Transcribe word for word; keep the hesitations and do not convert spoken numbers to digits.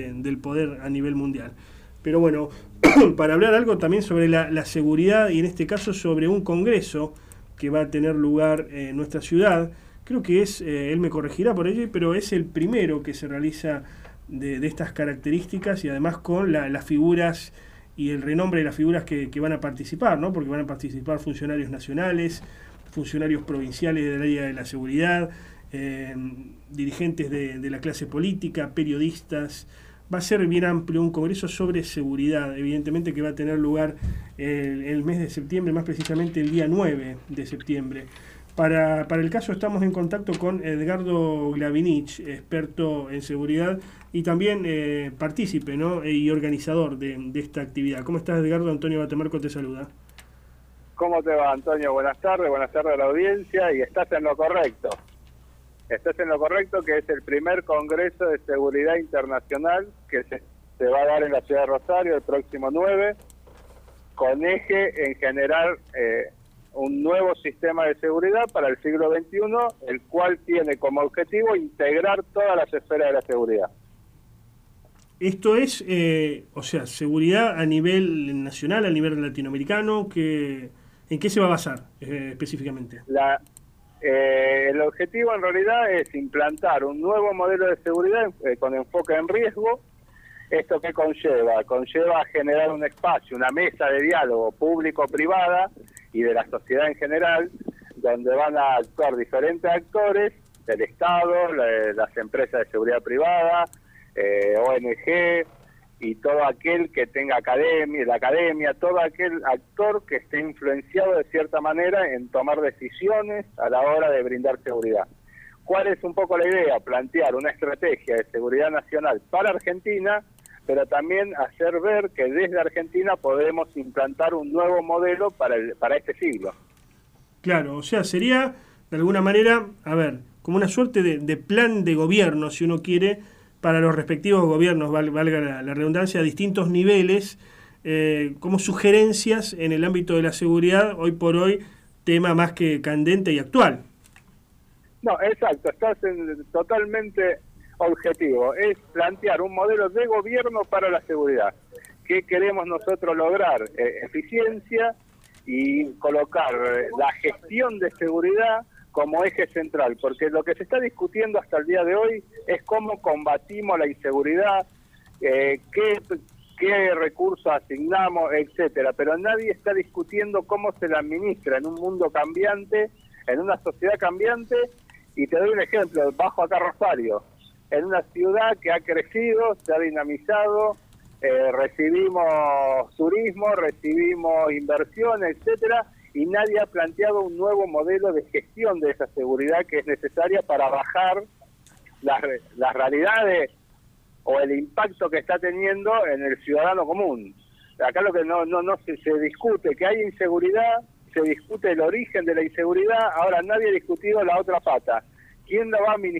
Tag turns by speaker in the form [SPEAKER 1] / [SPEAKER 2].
[SPEAKER 1] del poder a nivel mundial. Pero bueno, para hablar algo también sobre la, la seguridad y en este caso sobre un congreso que va a tener lugar en nuestra ciudad, creo que es, eh, él me corregirá por ello, pero es el primero que se realiza de, de estas características y además con la, las figuras y el renombre de las figuras que, que van a participar, ¿no? Porque van a participar funcionarios nacionales, funcionarios provinciales del área de la seguridad, eh, dirigentes de, de la clase política, periodistas. Va a ser bien amplio un congreso sobre seguridad, evidentemente que va a tener lugar el, el mes de septiembre, más precisamente el día nueve de septiembre. Para, para el caso estamos en contacto con Edgardo Glavinich, experto en seguridad y también eh, partícipe, ¿no? y organizador de, de esta actividad. ¿Cómo estás, Edgardo? Antonio Batemarco te saluda.
[SPEAKER 2] ¿Cómo te va, Antonio? Buenas tardes, buenas tardes a la audiencia, y estás en lo correcto. Estás en lo correcto, que es el primer Congreso de Seguridad Internacional que se, se va a dar en la ciudad de Rosario el próximo nueve, con eje en generar eh, un nuevo sistema de seguridad para el siglo veintiuno, el cual tiene como objetivo integrar todas las esferas de la seguridad.
[SPEAKER 1] Esto es, eh, o sea, seguridad a nivel nacional, a nivel latinoamericano, que, ¿en qué se va a basar eh, específicamente?
[SPEAKER 2] La... Eh, el objetivo en realidad es implantar un nuevo modelo de seguridad eh, con enfoque en riesgo. ¿Esto qué conlleva? Conlleva generar un espacio, una mesa de diálogo público-privada y de la sociedad en general, donde van a actuar diferentes actores del Estado, la, las empresas de seguridad privada, eh, O N G y todo aquel que tenga academia, la academia, todo aquel actor que esté influenciado de cierta manera en tomar decisiones a la hora de brindar seguridad. ¿Cuál es un poco la idea? Plantear una estrategia de seguridad nacional para Argentina, pero también hacer ver que desde Argentina podemos implantar un nuevo modelo para, el, para este siglo.
[SPEAKER 1] Claro, o sea, sería de alguna manera, a ver, como una suerte de, de plan de gobierno, si uno quiere, para los respectivos gobiernos, valga la, la redundancia, a distintos niveles, eh, como sugerencias en el ámbito de la seguridad, hoy por hoy, tema más que candente y actual.
[SPEAKER 2] No, exacto, estás en, totalmente objetivo, es plantear un modelo de gobierno para la seguridad. ¿Qué queremos nosotros lograr? Eh, eficiencia y colocar eh, la gestión de seguridad como eje central, porque lo que se está discutiendo hasta el día de hoy es cómo combatimos la inseguridad, eh, qué, qué recursos asignamos, etcétera, pero nadie está discutiendo cómo se la administra en un mundo cambiante, en una sociedad cambiante. Y te doy un ejemplo, bajo acá Rosario, en una ciudad que ha crecido, se ha dinamizado, eh, recibimos turismo, recibimos inversiones, etcétera, y nadie ha planteado un nuevo modelo de gestión de esa seguridad que es necesaria para bajar las, las realidades o el impacto que está teniendo en el ciudadano común. Acá lo que no no no se, se discute, que hay inseguridad, se discute el origen de la inseguridad, ahora nadie ha discutido la otra pata. ¿Quién la va a administrar?